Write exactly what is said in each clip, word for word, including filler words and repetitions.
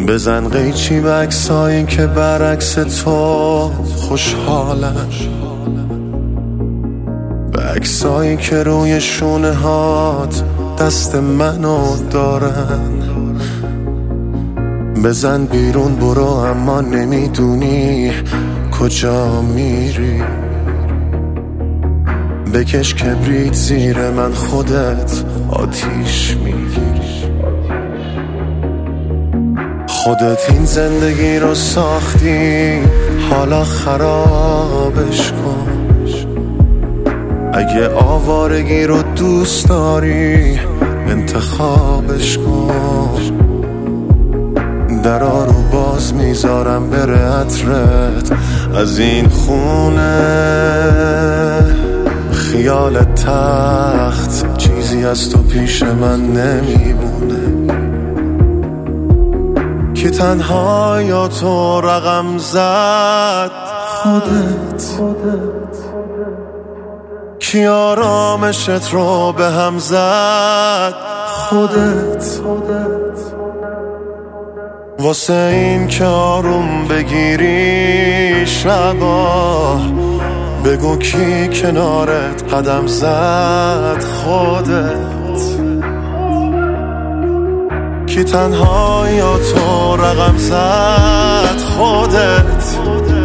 بزن قیچی به عکسایی که برعکس تو خوشحالن، به عکسایی که روی شونه هات دست منو دارن. بزن بیرون برو اما نمیدونی کجا میری، بکش کبریت زیر من خودت آتیش میگیری. خودت این زندگی رو ساختی حالا خرابش کن. اگه آوارگی رو دوست داری انتخابش کن. درا رو باز میذارم بره عطرت از این خونه. خیال تخت چیزی از تو پیش من نمیمونه. کی تنها یا تو رقم زد خودت، کی آرامشت رو به هم زد خودت. واسه این که آروم بگیری شبا بگو کی کنارت قدم زد خودت. کی تنها یا تو رقم زد خودت،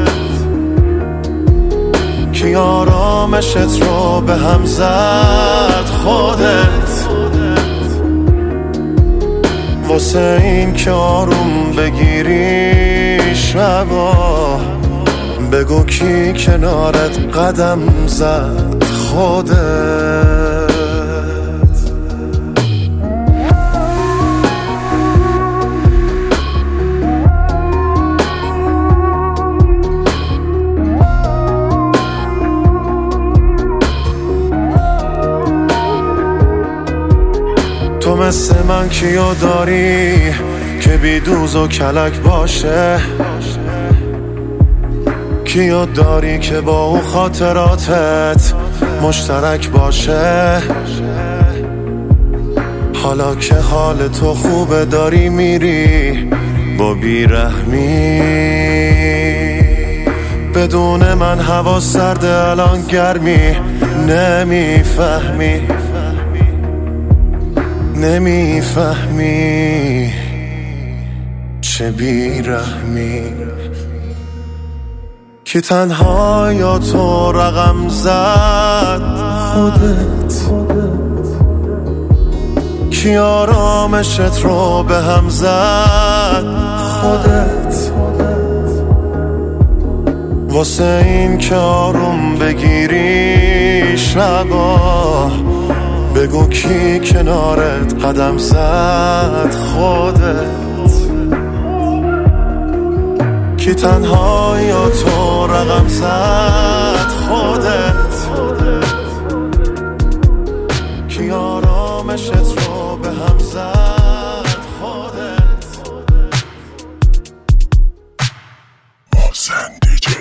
کی آرامشت رو به هم زد خودت. واسه این که آروم بگیری شبا بگو کی کنارت قدم زد خودت. تو مثل من کیو داری که بی دوز و کلک باشه؟ کیو داری که با اون خاطراتت مشترک باشه؟ حالا که حال تو خوبه داری میری با بیرحمی، بدون من هوا سرده الان گرمی. نمیفهمی نمیفهمی چه بیرحمی. کی تنها یا تو رقم زد خودت، کی آرامشت رو به هم زد خودت. واسه این که آروم بگیری شبا بگو کی کنارت قدم زد خودت. کی تنها یا تو رقم زد خودت، کی آرامشت رو به هم زد خودت. محسن دیجی.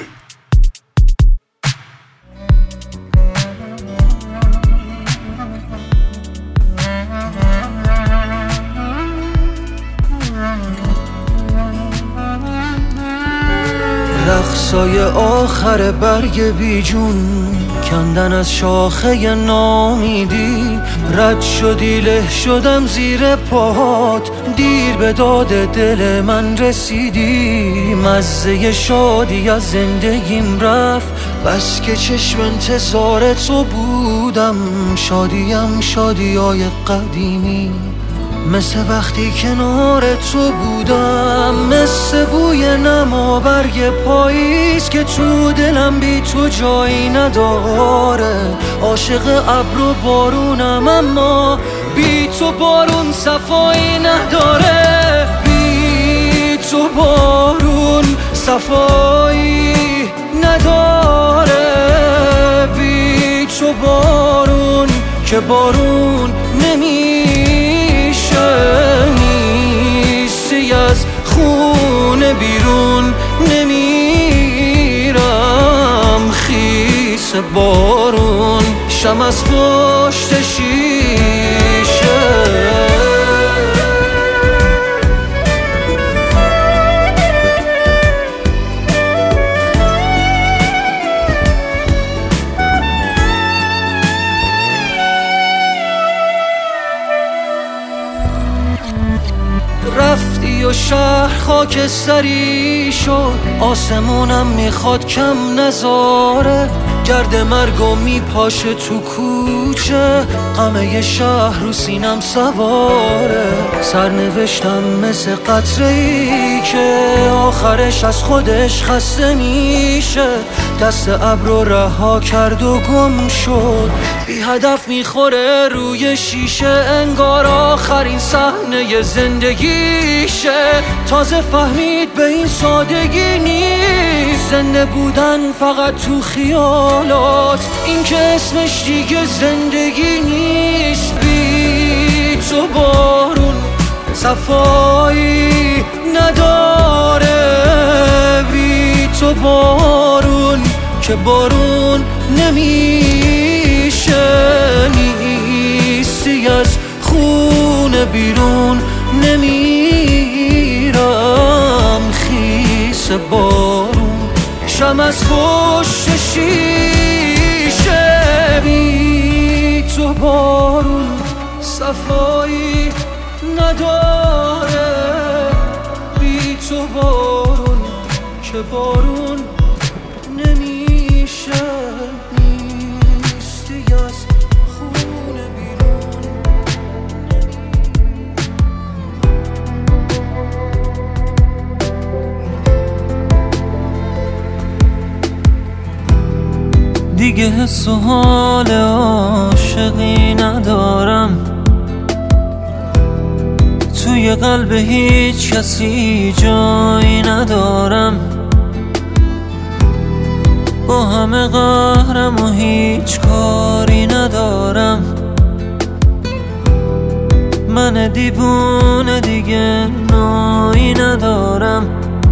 رقصای آخر برگ بیجون کندن از شاخه نامیدی. رد شدی له شدم زیر پاهات، دیر به داد دل من رسیدی. مزه شادی از زندگیم رفت بس که چشم انتظار تو بودم. شادیم شادیای قدیمی، مثل وقتی کنار تو بودم. مثل بوی نما برگ پاییز که تو دلم بی تو جایی نداره. عاشق ابر و بارونم اما بی تو بارون صفایی نداره. بی تو بارون صفایی نداره. بی تو بارون که بارون نمیشه. نیستی از خونه بیرون نمیرم. خیس بارون شم از پشت شیشه. رفتی و شهر خاکستری شد، آسمونم میخواد کم نذاره، گرد مرگو میپاشه تو کوچه، غمه شهر رو سینم سواره. سرنوشتم مثل قطره‌ای که آخرش از خودش خسته میشه، دست ابر رو رها کرد و گم شد، بی هدف میخوره روی شیشه، انگار آخرین صحنه زندگیشه. تازه فهمید به این سادگی نیست زنده بودن فقط تو خیالات، این که اسمش دیگه زندگی نیست. بی تو بارون صفایی نداره، بی تو بارون که بارون نمیشه، نیستی از خونه بیرون نمیرم، خیس بارون شم از پشت شیشه. بی تو بارون صفایی نداره، بی تو بارون که بارون نمیشه، نیستی از خونه بیرون. دیگه حس و حال عاشقی ندارم، توی قلب هیچ کسی جایی ندارم، با همه قهرم و هیچ کاری ندارم، من دیوونه دیگه نایی ندارم،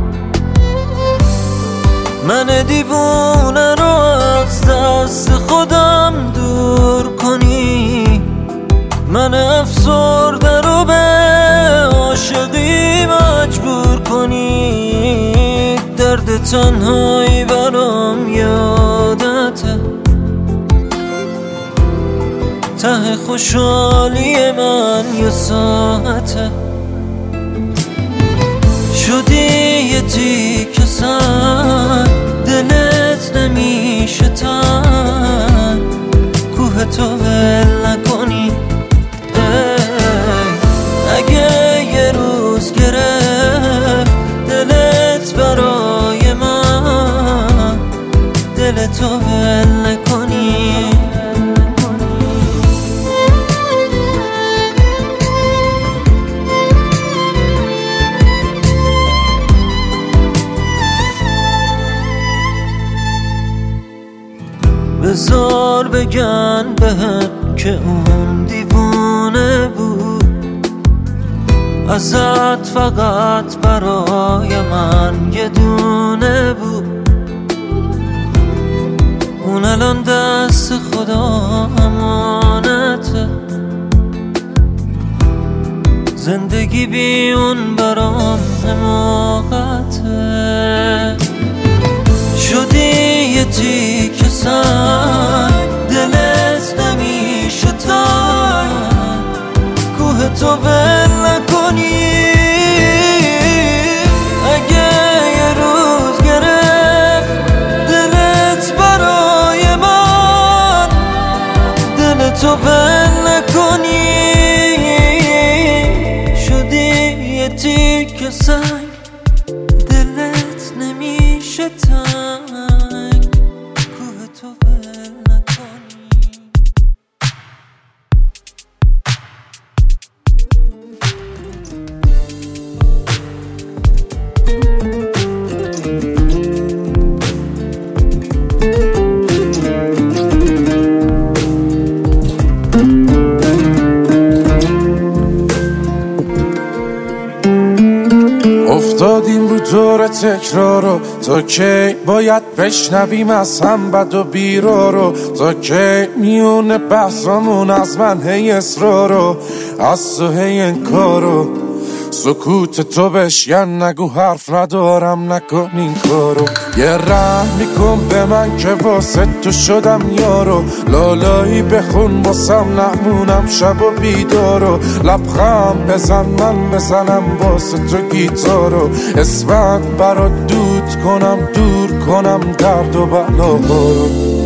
من دیوونه رو از دست خودم دور کنی، من افسرده رو به عاشقی مجبور کنی، درد تنهایی برام یادته، ته خوشحالی من یه ساعته، شدی یه تیکه سر دلت نمیشه تن، کوه تو ول نکنی، اگه یه روز گرفت دلت برای من، دلتو ول نکنی. بذار بگن بهم که اون دیوونه بود، ازت فقط برای من یه دونه بود، اون الان دست خدا امانته، زندگی بی اون برام حماقته، شدی یه تیکه سر دلت نمیشه تن، کوه تو ول نکنی، اگه یه روز گرفت دلت برای من، دلتو ول نکنی، شدی یه تیکه سنگ دلت نمیشه تنگ، کوه تو ول نکنی. افتادیم رو دور تکرارو، تا کی باید بشنویم از هم بد و بیرا رو، تا کی میونه بحثامون از من هی اصرارو، از تو هی انکارو، سکوت تو بشکن نگو حرف ندارم نکن این کارو. یه رحم میکن به من که واسه تو شدم یارو. لالایی بخون واسم نمونم شب و بیدارو. لبخند بزن من بزنم واسه تو گیتارو. اسمت برات دود کنم دور کنم درد و بلاهارو.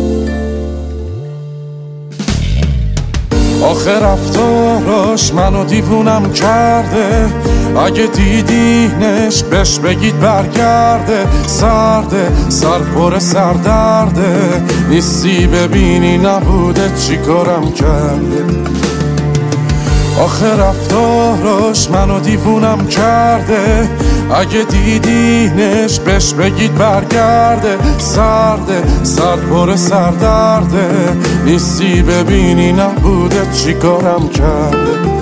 آخه رفتاراش منو دیوونم کرده. اگه دیدینش بهش بگید برگرده. سرده سر پر سردرده. نیستی ببینی نبوده چی کارم کرده. آخه رفتاراش منو دیوونم کرده. اگه دیدینش بهش بگید برگرده. سرده سر پر سردرده. نیستی ببینی نبوده چی کارم کرده.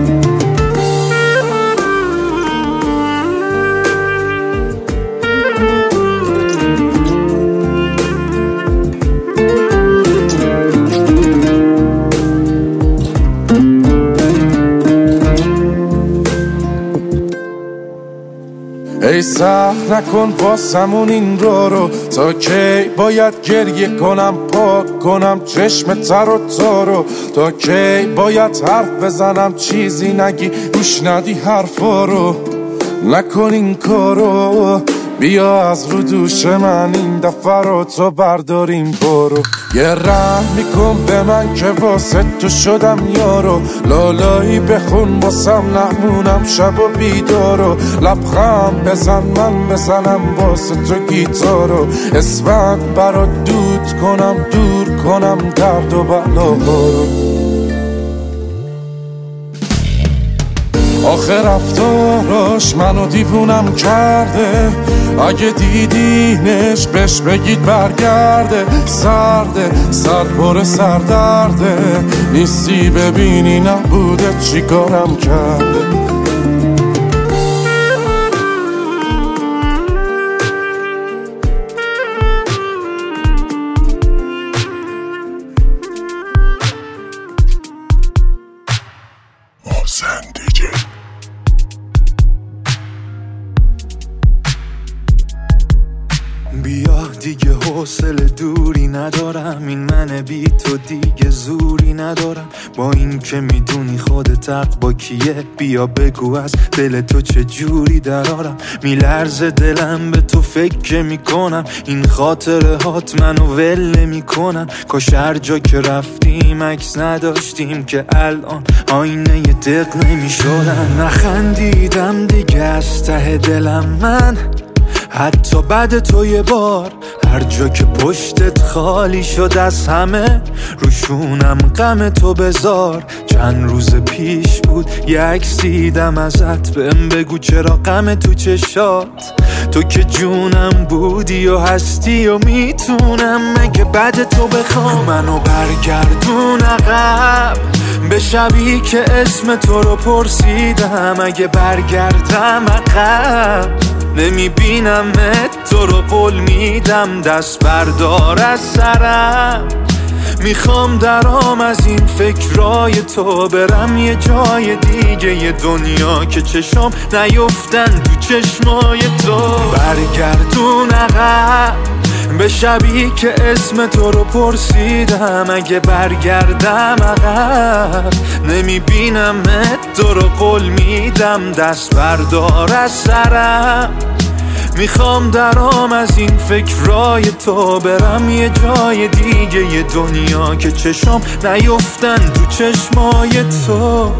ای سخت نکن واسمون این رو رو. تا کی باید گریه کنم پاک کنم چشم تر و تارو. تا کی باید حرف بزنم چیزی نگی گوش ندی حرفا رو. نکن این کارو. بیا از رو دوش من این دفعه رو تو برداریم برو. یه رحم میکن به من که واسه تو شدم یارو. لالایی بخون واسم نمونم شب و بیدارو. لبخند بزن من بزنم واسه تو گیتارو. اسمت برات دود کنم دور کنم درد و بلاهارو. آخه رفتاراش منو دیوونم کرده. اگه دیدینش بهش بگید برگرده. سرده سر پر سردرده. نیستی ببینی نبوده چی کارم کرده. بیا دیگه حوصله دوری ندارم. این من بی تو دیگه زوری ندارم. با این که میدونی خودت حق با کیه. بیا بگو از دل تو چه جوری درارم. میلرزه دلم به تو فکر میکنم. این خاطره هات منو ول میکنن. کاش هر جا که رفتیم عکس نداشتیم که الان آینه ی دق نمیشدن. نخندیدم دیگه از ته دلم من. حتی بعد تو یه بار هر جا که پشتت خالی شد از همه. روشونم غم تو بذار. چند روز پیش بود یه عکس دیدم ازت. بهم بگو چرا غم تو چشات. تو که جونم بودی و هستی و میتونم مگه بعد تو بخوام منو برگردون عقب. به شبی که اسم تو رو پرسیدم. اگه برگردم عقب نمیبینمت تو رو قول میدم. دست بردار از سرم. میخوام درام از این فکرای تو. برم یه جای دیگه یه دنیا که چشم نیفتن تو چشمای تو. برگردون عقب به شبی که اسم تو رو پرسیدم. اگه برگردم عقب نمیبینمت تو رو قول میدم. دست بردار از سرم. میخوام درام از این فکرای تو. برم یه جای دیگه یه دنیا که چشم نیفتن تو چشمای تو.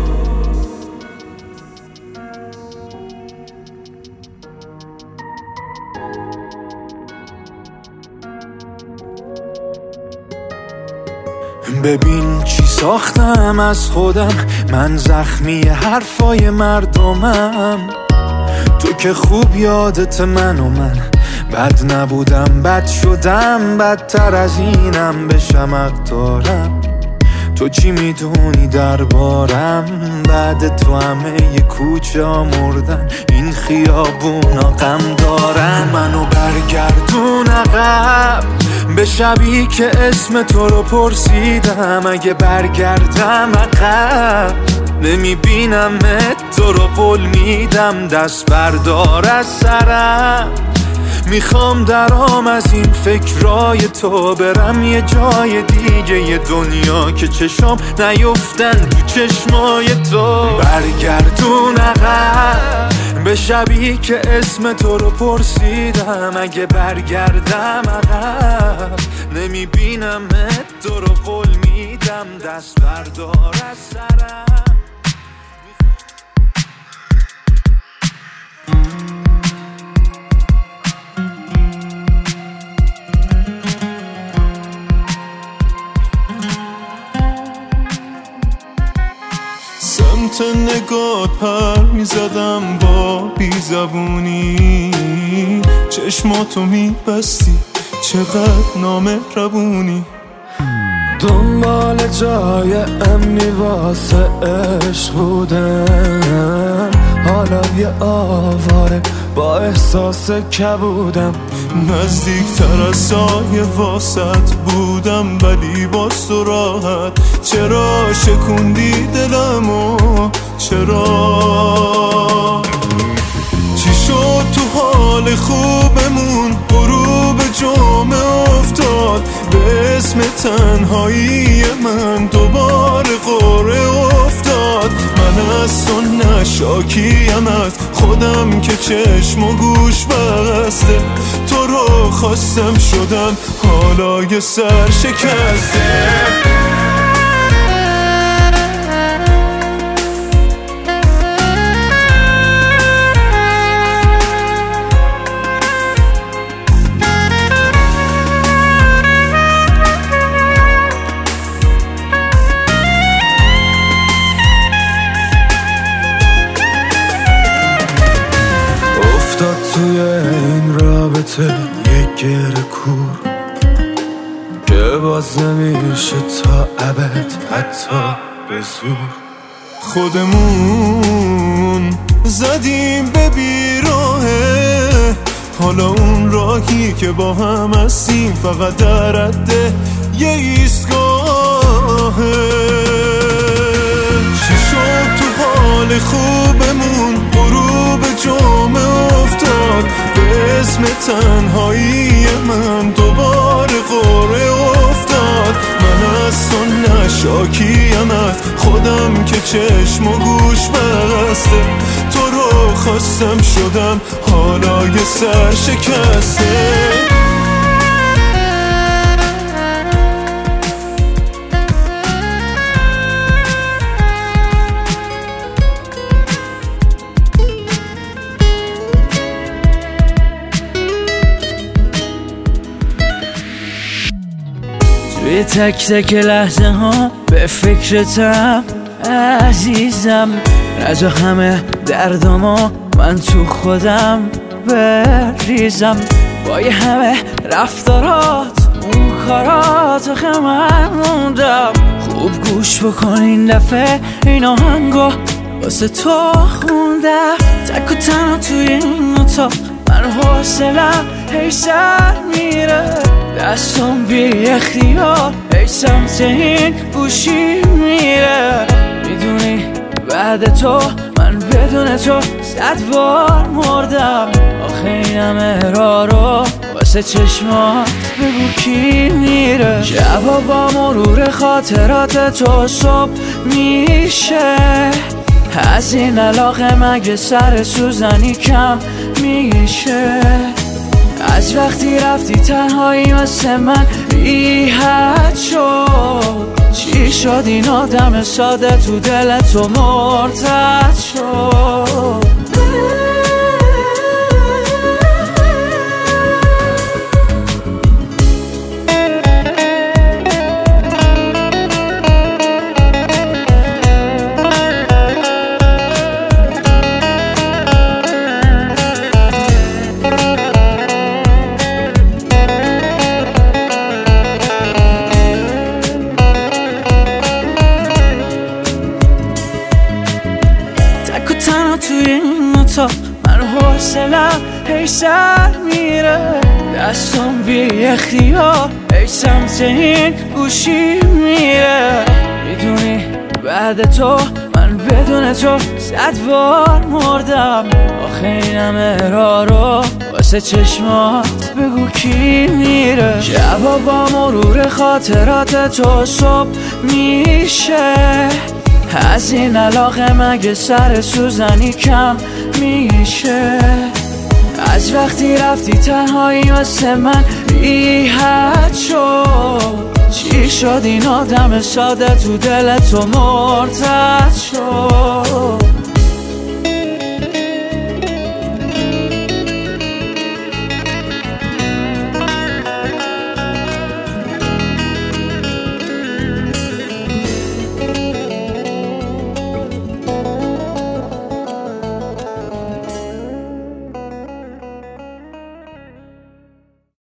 ببین چی ساختم از خودم. من زخمی حرفای مردمم. تو که خوب یادت من و من. بد نبودم بد شدم. بدتر از اینم بشم حق دارم. تو چی میدونی دربارم. بعد تو همه ی کوچه ها مردن. این خیابونا غم دارن. منو برگردون عقب به شبی که اسم تو رو پرسیدم. اگه برگردم عقب نمیبینمت تو رو قول میدم دست بردار از سرم. میخوام درام از این فکرای تو برم یه جای دیگه، یه دنیا که چشام نیفتن تو چشمای تو. برگردون عقب به شبی که اسم تو رو پرسیدم، اگه برگردم عقب نمیبینمت تو رو قول میدم دست بردار از سرم. سمت نگات پر میزدم با بیزبونی، چشماتو میبستی چقدر نامهربونی. دنبال جای امنی واسه عشق بودم، حالا یه آواره با احساس کبودم. نزدیکتر از سایه واسط بودم ولی باز تو راحت. چرا شکوندی دلمو چرا؟ چی شد تو حال خوبمون غروب جمعه افتاد؟ به اسم تنهایی من دوباره قره افتاد. من از تو نشاکیم از خودم که چشم و گوش بسته، تو رو خواستم شدم حالا یه سر شکسته. افتاد توی این رابطه یک گره کور که باز نمیشه تا ابد حتی به زور. خودمون زدیم به بیراهه، حالا اون راهی که با هم هستیم فقط در حد یه ایستگاهه. چی شد تو حال خوبمون غروب جمعه افتاد؟ به اسم تنهایی من دوباره قره افتاد. من از تو نشاکیم از خودم که چشم و گوش بسته، تو رو خواستم شدم حالا یه سر شکسته. توی تک تک لحظه ها به فکرتم عزیزم، از همه دردما من تو خودم بریزم. با یه همه رفتارات اون کارات آخه من موندم. خوب گوش بکن این دفعه این آهنگو واسه تو خوندم. تک و تنها توی این اتاق من حوصلم هی سر میره، دستم بی اختیار ای سمت این گوشی میره. میدونی بعد تو من بدون تو صد بار مردم. آخه این همه راه رو واسه چشمات بگو کی میره؟ شبا با مرور خاطرات تو صبح میشه، از این علاقه مگه سر سوزنی کم میشه؟ از وقتی رفتی تنهایی واسه من بی حد شد. چی شد این آدم ساده تو دل تو مرتد شد؟ من حوصلم هی سر میره، دستم بی اختیار ای سمت این گوشی میره. میدونی بعد تو من من بدون تو صد بار مردم. آخه اینم ارارو واسه چشمات بگو کی میره. شبا با مرور خاطرات تو صبح میشه. از این علاقه مگه سر سوزنی کم میشه. از وقتی رفتی تنهایی واسه من بی‌حد شد. چی شد این آدم ساده تو دل تو مرتد شد.